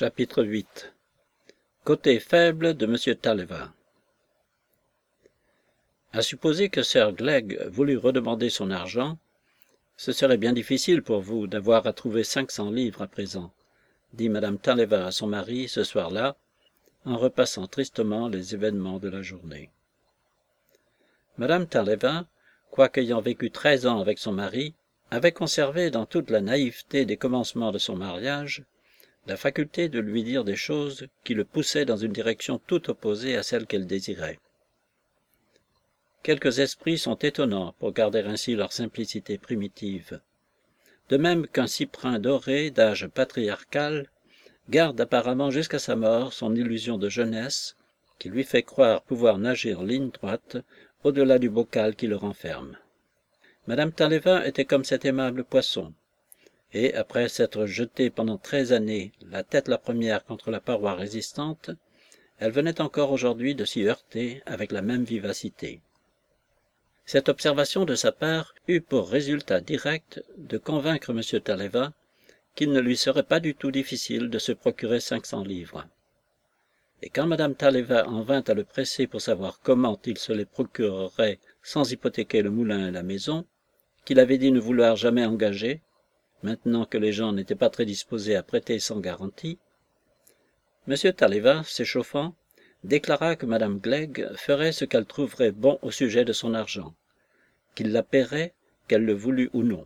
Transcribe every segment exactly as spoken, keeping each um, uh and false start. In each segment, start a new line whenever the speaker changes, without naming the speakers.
Chapitre huit. Côté faible de M. Talleyrand. À supposer que Sir Glegg voulût redemander son argent, ce serait bien difficile pour vous d'avoir à trouver cinq cents livres à présent, dit Madame Talleyrand à son mari ce soir-là, en repassant tristement les événements de la journée. Madame Talleyrand, quoiqu'ayant vécu treize ans avec son mari, avait conservé dans toute la naïveté des commencements de son mariage la faculté de lui dire des choses qui le poussaient dans une direction tout opposée à celle qu'elle désirait. Quelques esprits sont étonnants pour garder ainsi leur simplicité primitive, de même qu'un cyprin doré d'âge patriarcal garde apparemment jusqu'à sa mort son illusion de jeunesse qui lui fait croire pouvoir nager en ligne droite au-delà du bocal qui le renferme. Madame Talleyrand était comme cet aimable poisson, et, après s'être jetée pendant treize années, la tête la première contre la paroi résistante, elle venait encore aujourd'hui de s'y heurter avec la même vivacité. Cette observation de sa part eut pour résultat direct de convaincre M. Talleyrand qu'il ne lui serait pas du tout difficile de se procurer cinq cents livres. Et quand Mme Talleyrand en vint à le presser pour savoir comment il se les procurerait sans hypothéquer le moulin et la maison, qu'il avait dit ne vouloir jamais engager, maintenant que les gens n'étaient pas très disposés à prêter sans garantie, M. Talleyrand, s'échauffant, déclara que Mme Glegg ferait ce qu'elle trouverait bon au sujet de son argent, qu'il la paierait, qu'elle le voulût ou non.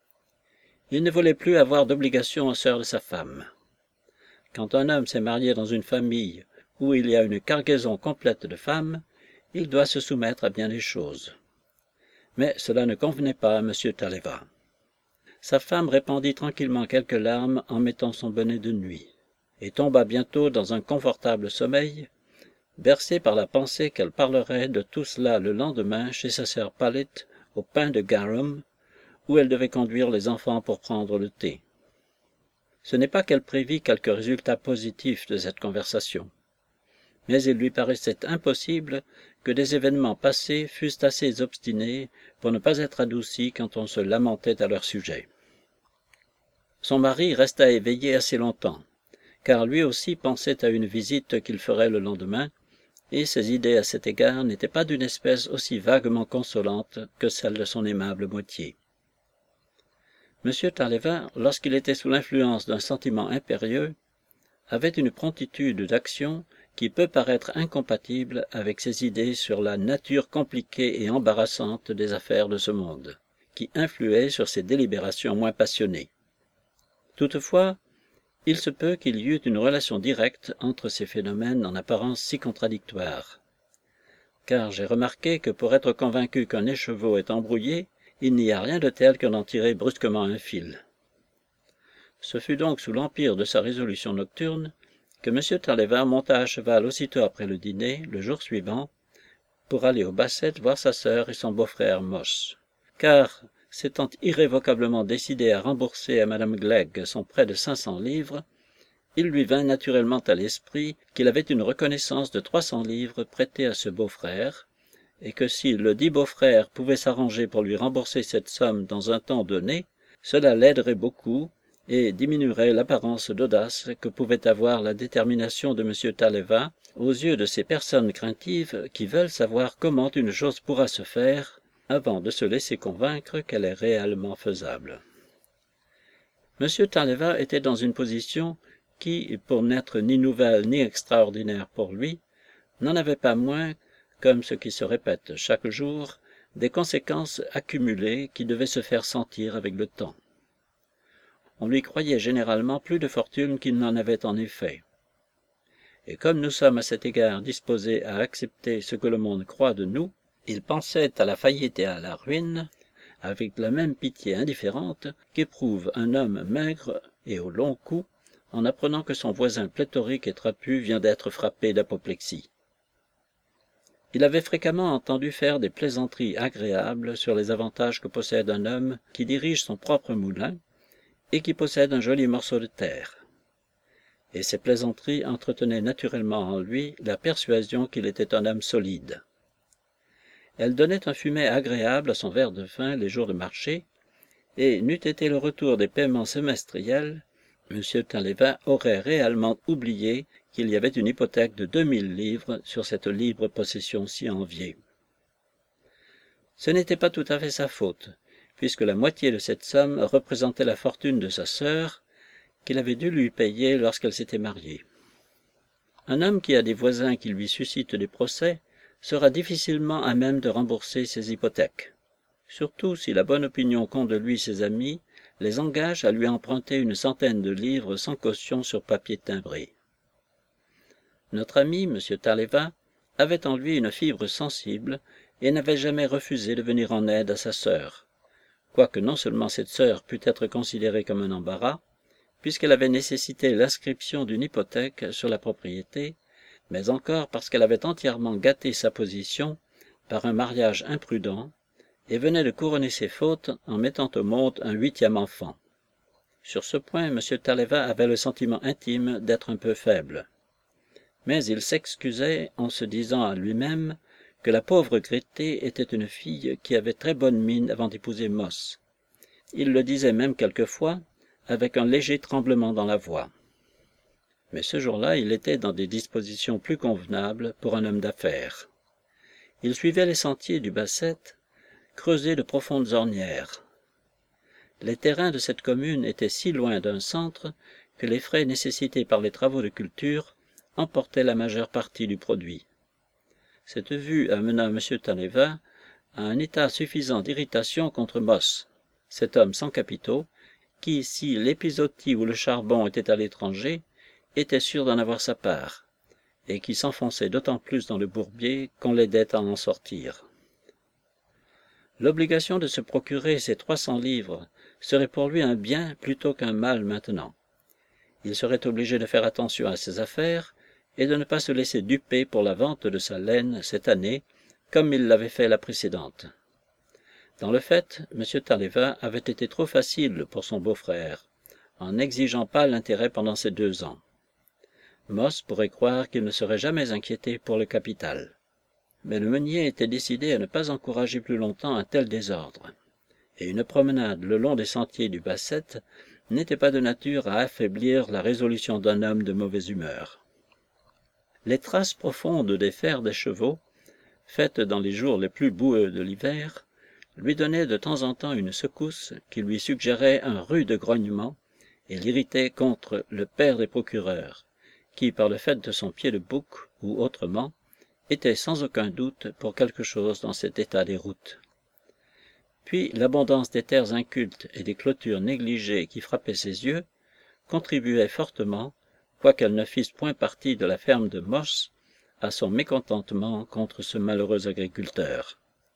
Il ne voulait plus avoir d'obligation aux sœurs de sa femme. Quand un homme s'est marié dans une famille où il y a une cargaison complète de femmes, il doit se soumettre à bien des choses. Mais cela ne convenait pas à M. Talleyrand. Sa femme répandit tranquillement quelques larmes en mettant son bonnet de nuit, et tomba bientôt dans un confortable sommeil, bercée par la pensée qu'elle parlerait de tout cela le lendemain chez sa sœur Pallet au pain de garum, où elle devait conduire les enfants pour prendre le thé. Ce n'est pas qu'elle prévit quelque résultat positif de cette conversation, mais il lui paraissait impossible que des événements passés fussent assez obstinés pour ne pas être adoucis quand on se lamentait à leur sujet. Son mari resta éveillé assez longtemps, car lui aussi pensait à une visite qu'il ferait le lendemain, et ses idées à cet égard n'étaient pas d'une espèce aussi vaguement consolante que celle de son aimable moitié. M. Talleyrand, lorsqu'il était sous l'influence d'un sentiment impérieux, avait une promptitude d'action qui peut paraître incompatible avec ses idées sur la nature compliquée et embarrassante des affaires de ce monde, qui influait sur ses délibérations moins passionnées. Toutefois, il se peut qu'il y eût une relation directe entre ces phénomènes en apparence si contradictoires, car j'ai remarqué que pour être convaincu qu'un écheveau est embrouillé, il n'y a rien de tel que d'en tirer brusquement un fil. Ce fut donc sous l'empire de sa résolution nocturne que M. Talleyrand monta à cheval aussitôt après le dîner, le jour suivant, pour aller au Basset voir sa sœur et son beau-frère Moss, car, s'étant irrévocablement décidé à rembourser à Mme Glegg son prêt de cinq cents livres, il lui vint naturellement à l'esprit qu'il avait une reconnaissance de trois cents livres prêtée à ce beau-frère, et que si le dit beau-frère pouvait s'arranger pour lui rembourser cette somme dans un temps donné, cela l'aiderait beaucoup et diminuerait l'apparence d'audace que pouvait avoir la détermination de M. Talleyrand aux yeux de ces personnes craintives qui veulent savoir comment une chose pourra se faire avant de se laisser convaincre qu'elle est réellement faisable. M. Talleyrand était dans une position qui, pour n'être ni nouvelle ni extraordinaire pour lui, n'en avait pas moins, comme ce qui se répète chaque jour, des conséquences accumulées qui devaient se faire sentir avec le temps. On lui croyait généralement plus de fortune qu'il n'en avait en effet. Et comme nous sommes à cet égard disposés à accepter ce que le monde croit de nous, il pensait à la faillite et à la ruine avec la même pitié indifférente qu'éprouve un homme maigre et au long cou en apprenant que son voisin pléthorique et trapu vient d'être frappé d'apoplexie. Il avait fréquemment entendu faire des plaisanteries agréables sur les avantages que possède un homme qui dirige son propre moulin et qui possède un joli morceau de terre. Et ces plaisanteries entretenaient naturellement en lui la persuasion qu'il était un homme solide. Elle donnait un fumet agréable à son verre de vin les jours de marché, et n'eût été le retour des paiements semestriels, M. Talévin aurait réellement oublié qu'il y avait une hypothèque de deux mille livres sur cette libre possession si enviée. Ce n'était pas tout à fait sa faute, puisque la moitié de cette somme représentait la fortune de sa sœur, qu'il avait dû lui payer lorsqu'elle s'était mariée. Un homme qui a des voisins qui lui suscitent des procès sera difficilement à même de rembourser ses hypothèques, surtout si la bonne opinion qu'ont de lui ses amis les engage à lui emprunter une centaine de livres sans caution sur papier timbré. Notre ami, M. Talévin, avait en lui une fibre sensible et n'avait jamais refusé de venir en aide à sa sœur, quoique non seulement cette sœur pût être considérée comme un embarras, puisqu'elle avait nécessité l'inscription d'une hypothèque sur la propriété, mais encore parce qu'elle avait entièrement gâté sa position par un mariage imprudent, et venait de couronner ses fautes en mettant au monde un huitième enfant. Sur ce point, M. Talévin avait le sentiment intime d'être un peu faible. Mais il s'excusait en se disant à lui-même que la pauvre Grété était une fille qui avait très bonne mine avant d'épouser Moss. Il le disait même quelquefois, avec un léger tremblement dans la voix. Mais ce jour-là, il était dans des dispositions plus convenables pour un homme d'affaires. Il suivait les sentiers du Basset, creusés de profondes ornières. Les terrains de cette commune étaient si loin d'un centre que les frais nécessités par les travaux de culture emportaient la majeure partie du produit. Cette vue amena M. Talévin à un état suffisant d'irritation contre Moss, cet homme sans capitaux, qui, si l'épisodie ou le charbon était à l'étranger, était sûr d'en avoir sa part, et qui s'enfonçait d'autant plus dans le bourbier qu'on l'aidait à en sortir. L'obligation de se procurer ces trois cents livres serait pour lui un bien plutôt qu'un mal maintenant. Il serait obligé de faire attention à ses affaires et de ne pas se laisser duper pour la vente de sa laine cette année, comme il l'avait fait la précédente. Dans le fait, M. Talévin avait été trop facile pour son beau-frère, en n'exigeant pas l'intérêt pendant ces deux ans. Moss pourrait croire qu'il ne serait jamais inquiété pour le capital. Mais le meunier était décidé à ne pas encourager plus longtemps un tel désordre, et une promenade le long des sentiers du Basset n'était pas de nature à affaiblir la résolution d'un homme de mauvaise humeur. Les traces profondes des fers des chevaux, faites dans les jours les plus boueux de l'hiver, lui donnaient de temps en temps une secousse qui lui suggérait un rude grognement et l'irritait contre le père des procureurs, qui, par le fait de son pied de bouc ou autrement, était sans aucun doute pour quelque chose dans cet état des routes. Puis l'abondance des terres incultes et des clôtures négligées qui frappaient ses yeux contribuait fortement, quoiqu'elles ne fissent point partie de la ferme de Moss, à son mécontentement contre ce malheureux agriculteur.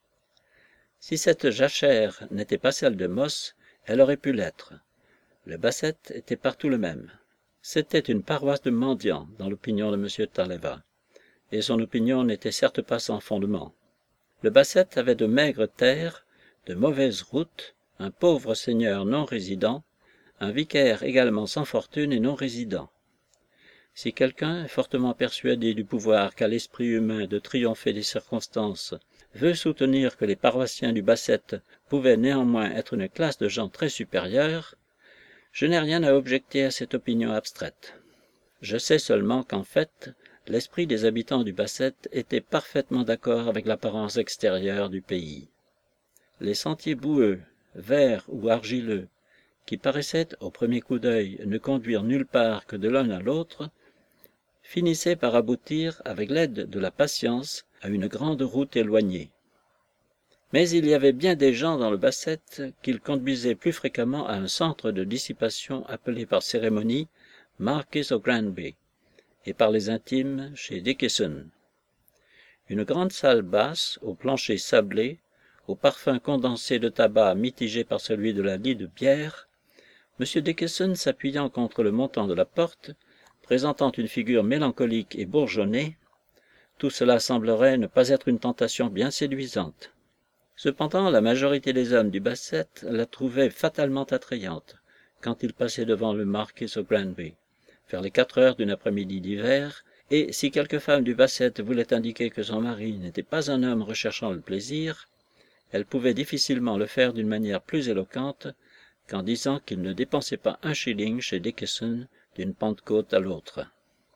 Si cette jachère n'était pas celle de Moss, elle aurait pu l'être. Le Basset était partout le même. C'était une paroisse de mendiants dans l'opinion de M. Talévin, et son opinion n'était certes pas sans fondement. Le Basset avait de maigres terres, de mauvaises routes, un pauvre seigneur non résident, un vicaire également sans fortune et non résident. Si quelqu'un, fortement persuadé du pouvoir qu'a l'esprit humain de triompher des circonstances, veut soutenir que les paroissiens du Basset pouvaient néanmoins être une classe de gens très supérieurs, je n'ai rien à objecter à cette opinion abstraite. Je sais seulement qu'en fait, l'esprit des habitants du Basset était parfaitement d'accord avec l'apparence extérieure du pays. Les sentiers boueux, verts ou argileux, qui paraissaient au premier coup d'œil ne conduire nulle part que de l'un à l'autre, finissaient par aboutir, avec l'aide de la patience, à une grande route éloignée. Mais il y avait bien des gens dans le Basset qu'ils conduisaient plus fréquemment à un centre de dissipation appelé par cérémonie Marquis of Granby, et par les intimes chez Dickinson. Une grande salle basse, au plancher sablé, au parfum condensé de tabac mitigé par celui de la lie de bière, M. Dickinson s'appuyant contre le montant de la porte, présentant une figure mélancolique et bourgeonnée, tout cela semblerait ne pas être une tentation bien séduisante. Cependant, la majorité des hommes du Basset la trouvaient fatalement attrayante quand ils passaient devant le Marquis of Granby, vers les quatre heures d'une après-midi d'hiver, et si quelque femme du Basset voulait indiquer que son mari n'était pas un homme recherchant le plaisir, elle pouvait difficilement le faire d'une manière plus éloquente qu'en disant qu'il ne dépensait pas un shilling chez Dickinson d'une Pentecôte à l'autre.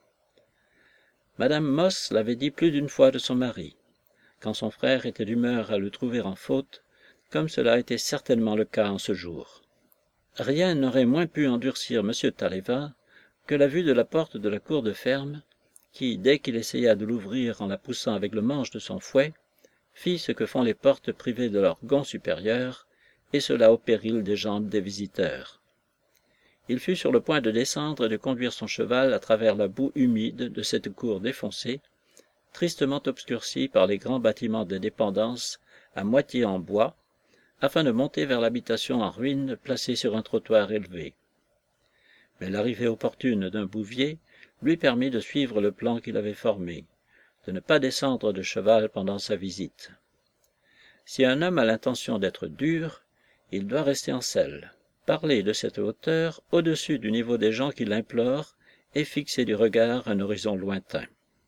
Madame Moss l'avait dit plus d'une fois de son mari, quand son frère était d'humeur à le trouver en faute, comme cela était certainement le cas en ce jour. Rien n'aurait moins pu endurcir M. Talleyrand que la vue de la porte de la cour de ferme, qui, dès qu'il essaya de l'ouvrir en la poussant avec le manche de son fouet, fit ce que font les portes privées de leur gonds supérieur, et cela au péril des jambes des visiteurs. Il fut sur le point de descendre et de conduire son cheval à travers la boue humide de cette cour défoncée, tristement obscurcie par les grands bâtiments de dépendance à moitié en bois, afin de monter vers l'habitation en ruine placée sur un trottoir élevé. Mais l'arrivée opportune d'un bouvier lui permit de suivre le plan qu'il avait formé, de ne pas descendre de cheval pendant sa visite. Si un homme a l'intention d'être dur, il doit rester en selle, parler de cette hauteur au-dessus du niveau des gens qui l'implorent et fixer du regard un horizon lointain.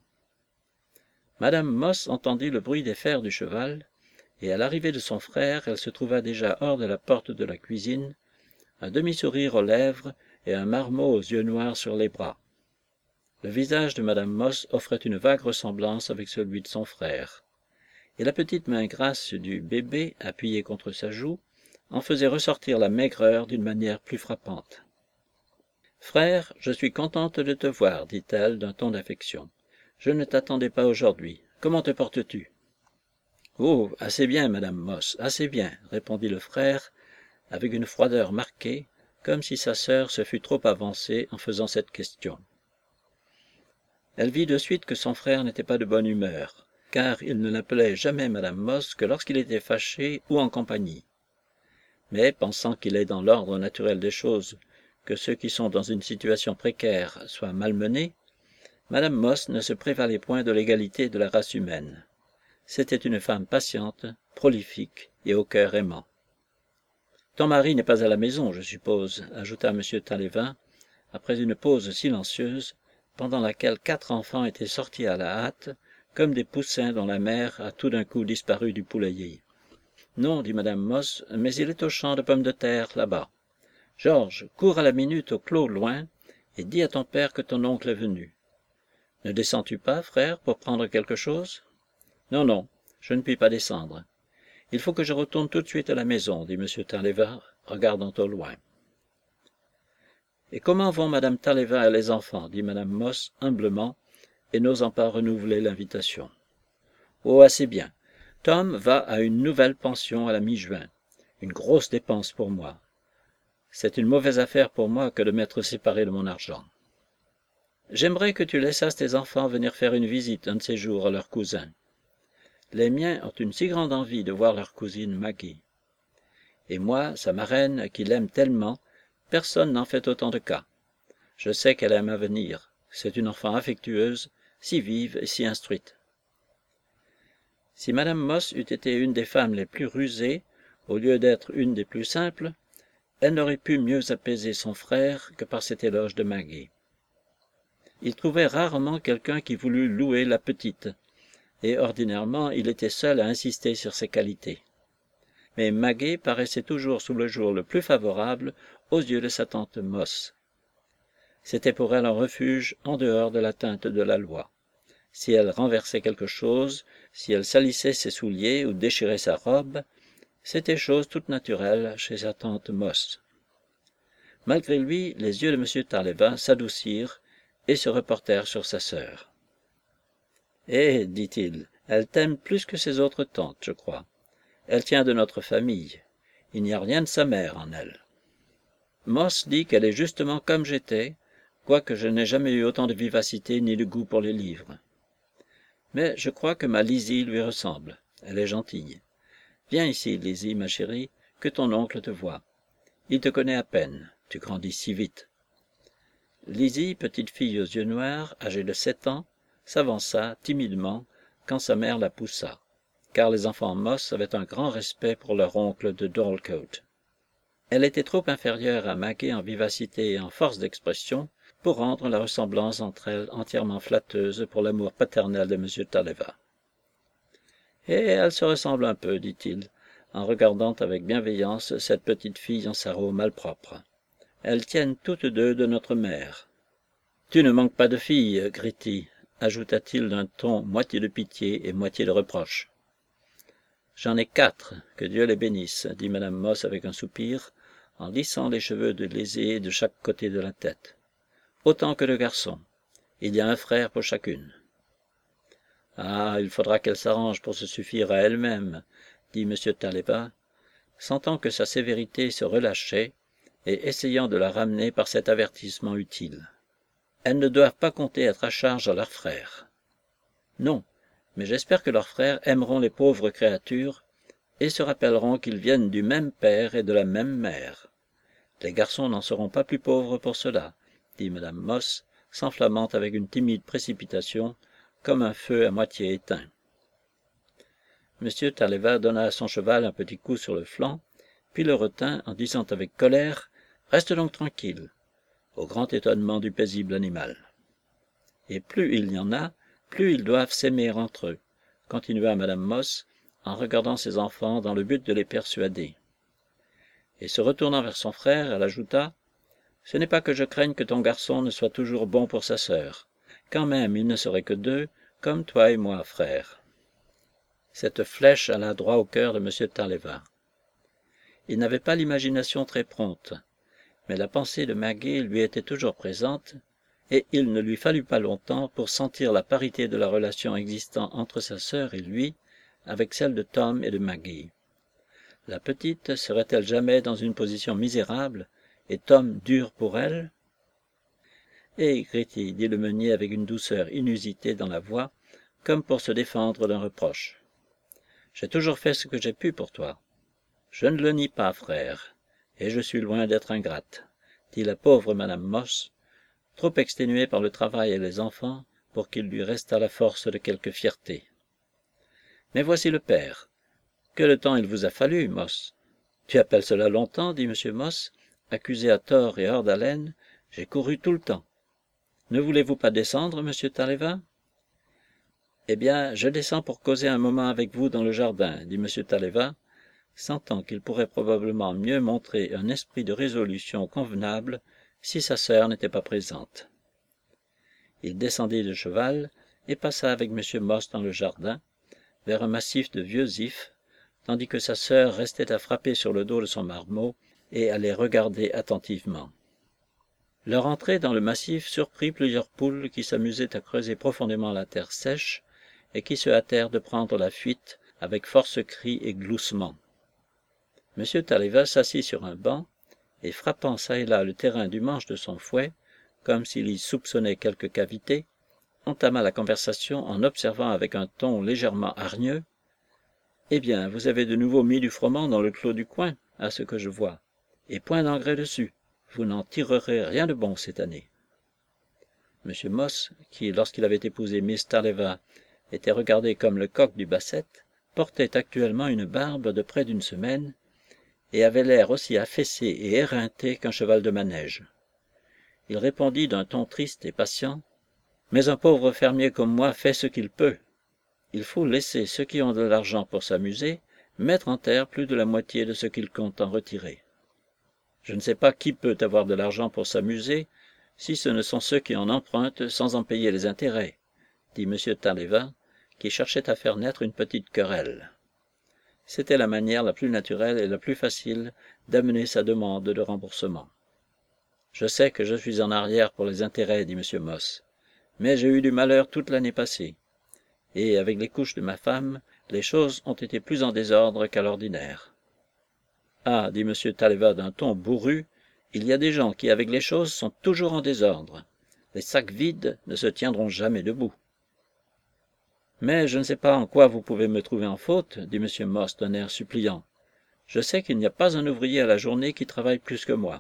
Madame Moss entendit le bruit des fers du cheval, et à l'arrivée de son frère, elle se trouva déjà hors de la porte de la cuisine, un demi-sourire aux lèvres et un marmot aux yeux noirs sur les bras. Le visage de Madame Moss offrait une vague ressemblance avec celui de son frère, et la petite main grasse du bébé, appuyée contre sa joue, en faisait ressortir la maigreur d'une manière plus frappante. « Frère, je suis contente de te voir, dit-elle d'un ton d'affection. Je ne t'attendais pas aujourd'hui. Comment te portes-tu? » « Oh, assez bien, Madame Moss, assez bien, » répondit le frère, avec une froideur marquée, comme si sa sœur se fût trop avancée en faisant cette question. Elle vit de suite que son frère n'était pas de bonne humeur, car il ne l'appelait jamais Madame Moss que lorsqu'il était fâché ou en compagnie. Mais, pensant qu'il est dans l'ordre naturel des choses que ceux qui sont dans une situation précaire soient malmenés, Madame Moss ne se prévalait point de l'égalité de la race humaine. C'était une femme patiente, prolifique et au cœur aimant. « Ton mari n'est pas à la maison, je suppose, » ajouta M. Talleyrand, après une pause silencieuse, pendant laquelle quatre enfants étaient sortis à la hâte, comme des poussins dont la mère a tout d'un coup disparu du poulailler. « Non, dit Madame Moss, mais il est au champ de pommes de terre, là-bas. Georges, cours à la minute au clos loin, et dis à ton père que ton oncle est venu. Ne descends-tu pas, frère, pour prendre quelque chose? » « Non, non, je ne puis pas descendre. Il faut que je retourne tout de suite à la maison, dit M. Talleyrand, regardant au loin. « Et comment vont Madame Talleyrand et les enfants, dit Madame Moss humblement, et n'osant pas renouveler l'invitation. « Oh, assez bien. Tom va à une nouvelle pension à la mi-juin. Une grosse dépense pour moi. C'est une mauvaise affaire pour moi que de m'être séparé de mon argent. J'aimerais que tu laissasses tes enfants venir faire une visite un de ces jours à leur cousin. Les miens ont une si grande envie de voir leur cousine Maggie. Et moi, sa marraine, qui l'aime tellement, personne n'en fait autant de cas. Je sais qu'elle aime à venir. C'est une enfant affectueuse, si vive et si instruite. » Si Madame Moss eût été une des femmes les plus rusées, au lieu d'être une des plus simples, elle n'aurait pu mieux apaiser son frère que par cet éloge de Maggie. Il trouvait rarement quelqu'un qui voulût louer la petite, et ordinairement il était seul à insister sur ses qualités. Mais Maggie paraissait toujours sous le jour le plus favorable aux yeux de sa tante Moss. C'était pour elle un refuge en dehors de l'atteinte de la loi. Si elle renversait quelque chose, si elle salissait ses souliers ou déchirait sa robe, c'était chose toute naturelle chez sa tante Moss. Malgré lui, les yeux de M. Talleyrand s'adoucirent et se reportèrent sur sa sœur. « Eh, dit-il, elle t'aime plus que ses autres tantes, je crois. Elle tient de notre famille. Il n'y a rien de sa mère en elle. Moss dit qu'elle est justement comme j'étais, quoique je n'ai jamais eu autant de vivacité ni de goût pour les livres. Mais je crois que ma Lizzie lui ressemble. Elle est gentille. Viens ici, Lizzie, ma chérie, que ton oncle te voie. Il te connaît à peine. Tu grandis si vite. » Lizzie, petite fille aux yeux noirs, âgée de sept ans, s'avança timidement quand sa mère la poussa, car les enfants Moss avaient un grand respect pour leur oncle de Dorlcote. Elle était trop inférieure à Maggie en vivacité et en force d'expression pour rendre la ressemblance entre elles entièrement flatteuse pour l'amour paternel de M. Talleyrand. « Eh, elles se ressemblent un peu, dit-il, en regardant avec bienveillance cette petite fille en sarrau malpropre. « Elles tiennent toutes deux de notre mère. »« Tu ne manques pas de filles, Gritty, » ajouta-t-il d'un ton moitié de pitié et moitié de reproche. « J'en ai quatre, que Dieu les bénisse, » dit madame Moss avec un soupir, en lissant les cheveux de lésée de chaque côté de la tête. « Autant que de garçons. Il y a un frère pour chacune. »« Ah, il faudra qu'elle s'arrange pour se suffire à elle-même, » dit M. Tallevat, sentant que sa sévérité se relâchait et essayant de la ramener par cet avertissement utile. « Elles ne doivent pas compter être à charge à leurs frères. »« Non, mais j'espère que leurs frères aimeront les pauvres créatures et se rappelleront qu'ils viennent du même père et de la même mère. Les garçons n'en seront pas plus pauvres pour cela, » dit madame Moss, s'enflammant avec une timide précipitation, comme un feu à moitié éteint. M. Tallevat donna à son cheval un petit coup sur le flanc, puis le retint en disant avec colère « Reste donc tranquille », au grand étonnement du paisible animal. « Et plus il y en a, plus ils doivent s'aimer entre eux, » continua madame Moss, en regardant ses enfants dans le but de les persuader. Et se retournant vers son frère, elle ajouta « Ce n'est pas que je craigne que ton garçon ne soit toujours bon pour sa sœur. Quand même, il ne serait que deux, comme toi et moi, frère. » Cette flèche alla droit au cœur de M. Tallevat. Il n'avait pas l'imagination très prompte, mais la pensée de Maggie lui était toujours présente, et il ne lui fallut pas longtemps pour sentir la parité de la relation existant entre sa sœur et lui, avec celle de Tom et de Maggie. La petite serait-elle jamais dans une position misérable, et Tom dur pour elle? « Eh, Gritty, dit le meunier avec une douceur inusitée dans la voix, comme pour se défendre d'un reproche. J'ai toujours fait ce que j'ai pu pour toi. Je ne le nie pas, frère, et je suis loin d'être ingrate, dit la pauvre madame Moss, trop exténuée par le travail et les enfants pour qu'il lui restât la force de quelque fierté. Mais voici le père. Que de temps il vous a fallu, Moss. Tu appelles cela longtemps, dit M. Moss, accusé à tort et hors d'haleine. J'ai couru tout le temps. Ne voulez-vous pas descendre, monsieur Tallevat? Eh bien, je descends pour causer un moment avec vous dans le jardin, dit M. Tallevat, sentant qu'il pourrait probablement mieux montrer un esprit de résolution convenable si sa sœur n'était pas présente. Il descendit de cheval et passa avec M. Moss dans le jardin, vers un massif de vieux ifs, tandis que sa sœur restait à frapper sur le dos de son marmot et à les regarder attentivement. Leur entrée dans le massif surprit plusieurs poules qui s'amusaient à creuser profondément la terre sèche et qui se hâtèrent de prendre la fuite avec force cris et gloussements. M. Tallevat s'assit sur un banc et, frappant çà et là le terrain du manche de son fouet, comme s'il y soupçonnait quelque cavité, entama la conversation en observant avec un ton légèrement hargneux. « Eh bien, vous avez de nouveau mis du froment dans le clos du coin, à ce que je vois, et point d'engrais dessus. Vous n'en tirerez rien de bon cette année. » M. Moss, qui, lorsqu'il avait épousé Miss Tallevat, était regardé comme le coq du basset, portait actuellement une barbe de près d'une semaine, et avait l'air aussi affaissé et éreinté qu'un cheval de manège. Il répondit d'un ton triste et patient, « Mais un pauvre fermier comme moi fait ce qu'il peut. Il faut laisser ceux qui ont de l'argent pour s'amuser mettre en terre plus de la moitié de ce qu'ils comptent en retirer. Je ne sais pas qui peut avoir de l'argent pour s'amuser, si ce ne sont ceux qui en empruntent sans en payer les intérêts, » dit M. Tallevat, qui cherchait à faire naître une petite querelle. C'était la manière la plus naturelle et la plus facile d'amener sa demande de remboursement. « Je sais que je suis en arrière pour les intérêts, dit M. Moss, mais j'ai eu du malheur toute l'année passée, et avec les couches de ma femme, les choses ont été plus en désordre qu'à l'ordinaire. »« Ah, dit M. Tallevat d'un ton bourru, il y a des gens qui, avec les choses, sont toujours en désordre. Les sacs vides ne se tiendront jamais debout. »« Mais je ne sais pas en quoi vous pouvez me trouver en faute, dit M. Moss d'un air suppliant. Je sais qu'il n'y a pas un ouvrier à la journée qui travaille plus que moi. »«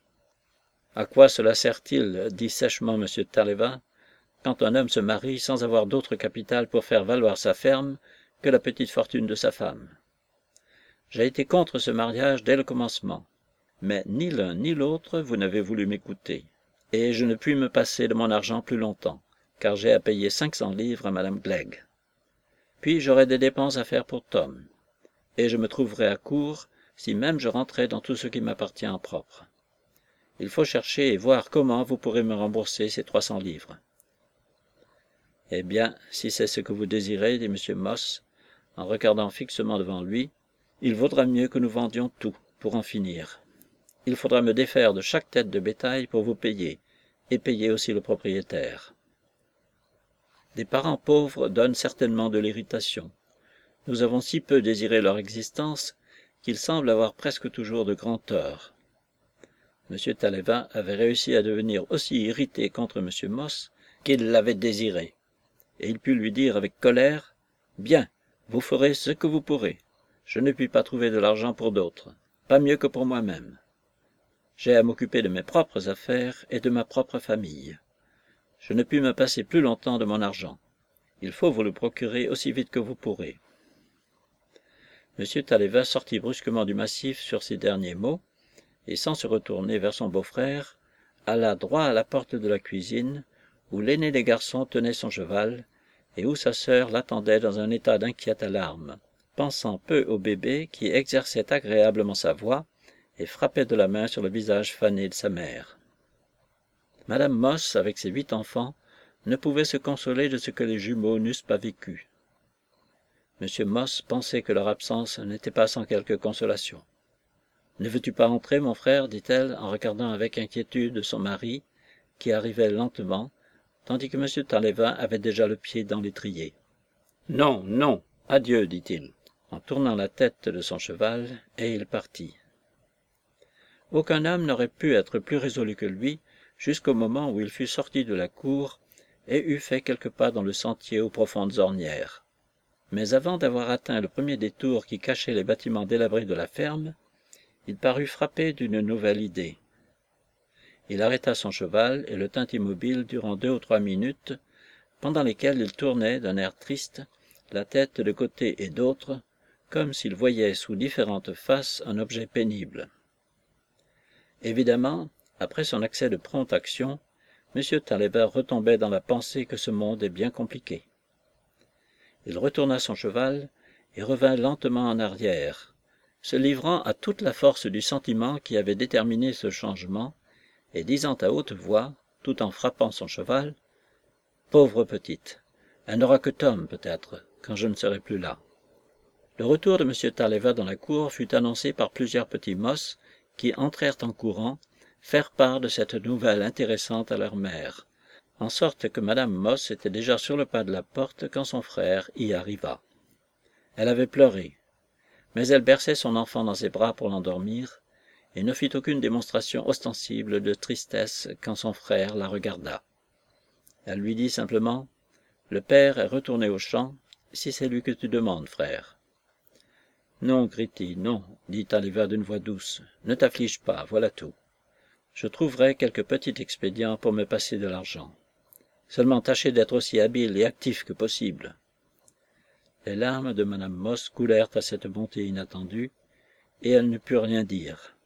À quoi cela sert-il, dit sèchement M. Tallevat, quand un homme se marie sans avoir d'autre capital pour faire valoir sa ferme que la petite fortune de sa femme? J'ai été contre ce mariage dès le commencement, mais ni l'un ni l'autre vous n'avez voulu m'écouter, et je ne puis me passer de mon argent plus longtemps, car j'ai à payer cinq cents livres à madame Glegg. Puis j'aurai des dépenses à faire pour Tom, et je me trouverais à court si même je rentrais dans tout ce qui m'appartient en propre. Il faut chercher et voir comment vous pourrez me rembourser ces trois cents livres. Eh bien, si c'est ce que vous désirez, dit M. Moss, en regardant fixement devant lui, il vaudra mieux que nous vendions tout, pour en finir. Il faudra me défaire de chaque tête de bétail pour vous payer, et payer aussi le propriétaire. Des parents pauvres donnent certainement de l'irritation. Nous avons si peu désiré leur existence qu'ils semblent avoir presque toujours de grands torts. M. Talévin avait réussi à devenir aussi irrité contre M. Moss qu'il l'avait désiré, et il put lui dire avec colère « Bien, vous ferez ce que vous pourrez. Je ne puis pas trouver de l'argent pour d'autres, pas mieux que pour moi-même. J'ai à m'occuper de mes propres affaires et de ma propre famille. Je ne puis me passer plus longtemps de mon argent. Il faut vous le procurer aussi vite que vous pourrez. » M. Talévin sortit brusquement du massif sur ces derniers mots, et sans se retourner vers son beau-frère, alla droit à la porte de la cuisine, où l'aîné des garçons tenait son cheval, et où sa sœur l'attendait dans un état d'inquiète alarme, pensant peu au bébé qui exerçait agréablement sa voix et frappait de la main sur le visage fané de sa mère. Madame Moss, avec ses huit enfants, ne pouvait se consoler de ce que les jumeaux n'eussent pas vécu. M. Moss pensait que leur absence n'était pas sans quelque consolation. « Ne veux-tu pas entrer, mon frère » dit-elle, en regardant avec inquiétude son mari, qui arrivait lentement, tandis que M. Talévin avait déjà le pied dans l'étrier. « Non, non, adieu, dit-il, en tournant la tête de son cheval, et il partit. Aucun homme n'aurait pu être plus résolu que lui, jusqu'au moment où il fut sorti de la cour et eut fait quelques pas dans le sentier aux profondes ornières. Mais avant d'avoir atteint le premier détour qui cachait les bâtiments délabrés de la ferme, il parut frappé d'une nouvelle idée. Il arrêta son cheval et le tint immobile durant deux ou trois minutes, pendant lesquelles il tournait d'un air triste la tête de côté et d'autre, comme s'il voyait sous différentes faces un objet pénible. Évidemment, après son accès de prompte action, M. Talévin retombait dans la pensée que ce monde est bien compliqué. Il retourna son cheval et revint lentement en arrière, se livrant à toute la force du sentiment qui avait déterminé ce changement, et disant à haute voix, tout en frappant son cheval, « Pauvre petite, elle n'aura que Tom, peut-être, quand je ne serai plus là. » Le retour de M. Talévin dans la cour fut annoncé par plusieurs petits Moss qui entrèrent en courant, faire part de cette nouvelle intéressante à leur mère, en sorte que Madame Moss était déjà sur le pas de la porte quand son frère y arriva. Elle avait pleuré, mais elle berçait son enfant dans ses bras pour l'endormir, et ne fit aucune démonstration ostensible de tristesse quand son frère la regarda. Elle lui dit simplement « Le père est retourné au champ, si c'est lui que tu demandes, frère. » « Non, Gritty, non, dit Talévin d'une voix douce, ne t'afflige pas, voilà tout. Je trouverai quelque petit expédient pour me passer de l'argent. Seulement tâchez d'être aussi habile et actif que possible. » Les larmes de Madame Moss coulèrent à cette bonté inattendue, et elle ne put rien dire.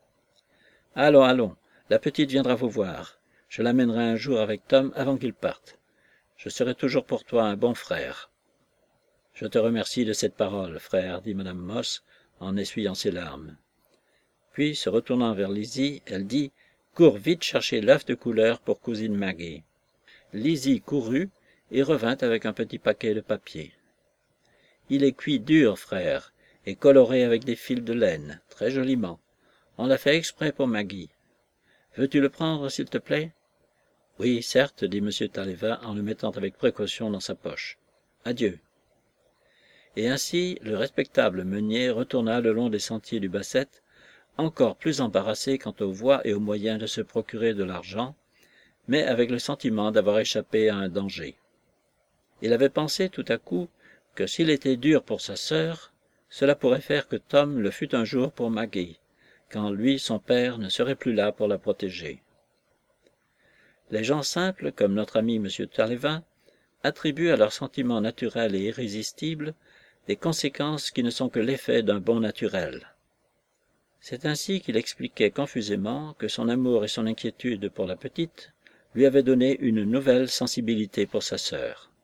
« Allons, allons, la petite viendra vous voir. Je l'amènerai un jour avec Tom avant qu'il parte. Je serai toujours pour toi un bon frère. » « Je te remercie de cette parole, frère, dit Madame Moss, en essuyant ses larmes. Puis, se retournant vers Lizzie, elle dit, « Cours vite chercher l'œuf de couleur pour cousine Maggie. » Lizzie courut et revint avec un petit paquet de papier. « Il est cuit dur, frère, et coloré avec des fils de laine, très joliment. On l'a fait exprès pour Maggie. Veux-tu le prendre, s'il te plaît? »« Oui, certes, dit M. Talévin en le mettant avec précaution dans sa poche. « Adieu. » Et ainsi, le respectable meunier retourna le long des sentiers du Basset, encore plus embarrassé quant aux voies et aux moyens de se procurer de l'argent, mais avec le sentiment d'avoir échappé à un danger. Il avait pensé tout à coup que s'il était dur pour sa sœur, cela pourrait faire que Tom le fût un jour pour Maggie, quand lui, son père, ne serait plus là pour la protéger. Les gens simples, comme notre ami M. Talévin, attribuent à leurs sentiments naturels et irrésistibles des conséquences qui ne sont que l'effet d'un bon naturel. C'est ainsi qu'il expliquait confusément que son amour et son inquiétude pour la petite lui avaient donné une nouvelle sensibilité pour sa sœur.